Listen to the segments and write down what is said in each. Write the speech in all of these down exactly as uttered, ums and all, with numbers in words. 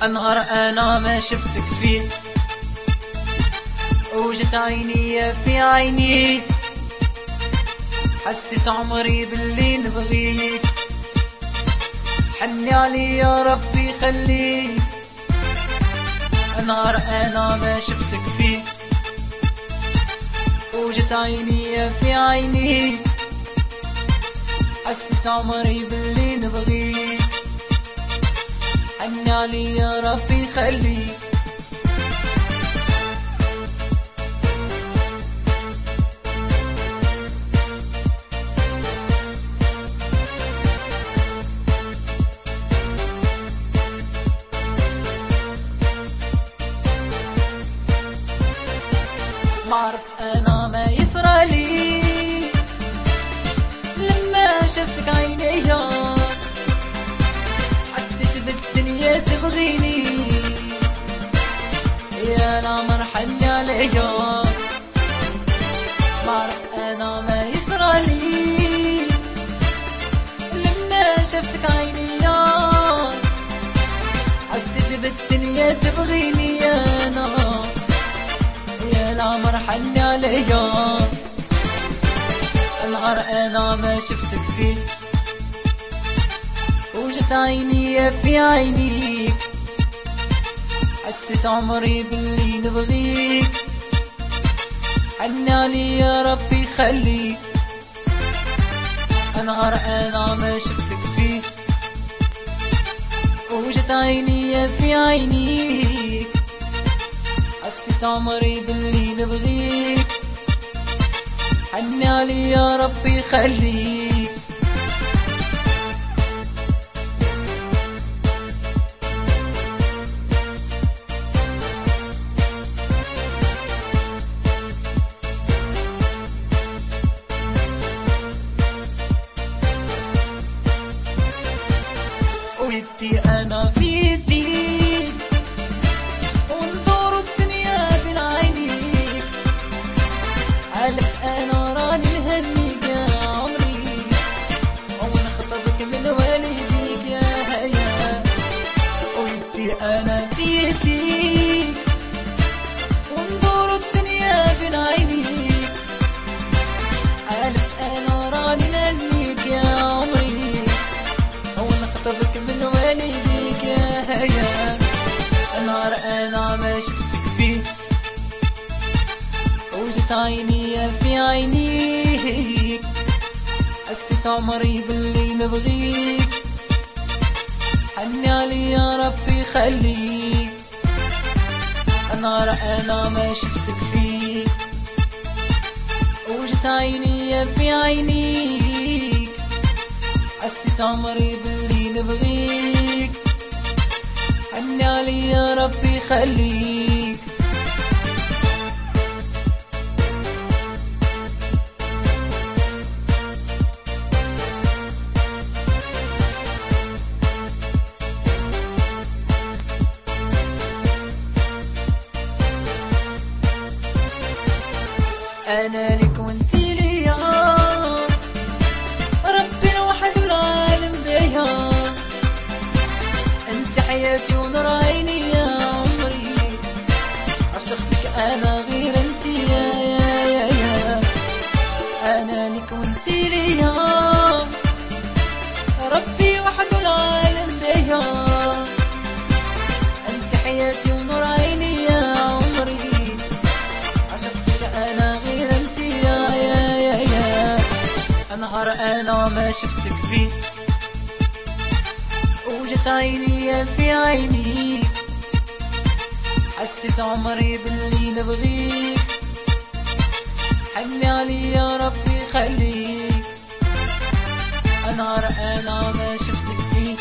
انهار انا ما شفتك فيه، وجت عيني في عينيك، حسيت عمري باللي نبغيك، حني علي يا ربي خليك. انهار انا ما شفتك فيه، وجت عيني في عينيك، حسيت عمري باللي نبغيك، حني علي يا ربي خليك. ما عرفت انا ما يصرى لي لما شفتك عينيا، حسيت بالدنيا تبغيني، يا لا مرحلي عليا. ما عرفت انا ما يصرى لي لما شفتك عينيا، حسيت بالدنيا تبغيني، يا انا يا لا مرحلي عليا. الغر انا ما شفتك فيه، وجت عيني في عينيك، حسيت عمري باللي نبغيك، حني علي يا ربي خليك. الغر انا ما شفتك فيه، وجت عيني في عينيك، حسيت عمري باللي نبغيك، حني علي يا ربي خليك. ويدي انا في يديك، وندور الدنيا بين عينيك، عالف انا راني نهنيك يا عمري، ونخطبك من والديك يا هيا. ويدي انا في يديك، وندور الدنيا بين عينيك، عالف انا راني نهنيك يا عمري، ونخطبك من والديك يا هيا. النهار انا ما شفتك فيه، وجت عيني في عينيك، حسيت عمري باللي نبغيك، حني علي يا ربي خليك. النهار انا ما شفتك فيه، وجت عيني في عينيك، حسيت عمري باللي نبغيك، حني علي يا ربي خليك. انا لك وانتي ليا، ربي الوحد والعالم بيا، انت حياتي ونور عيني يا عمري، عشقتك انا غير انتي يا يا يا يا. انا لك وانتي ليا، ربي وحد والعالم بيا، انت حياتي ونور عيني يا عمري، عشقتك انا غير انتي يا يا يا يا. انهار انا ما شفتك فيه، وجت عيني في عينيك، حسيت عمري باللي نبغيك، حني علي يا ربي خليك. انهار انا ما شفتك فيه،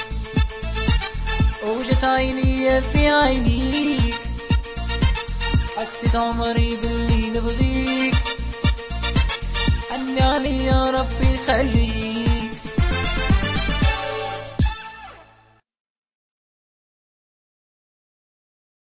وجت عيني في عينيك، حسيت عمري باللي نبغيك، حني علي يا ربي خليك.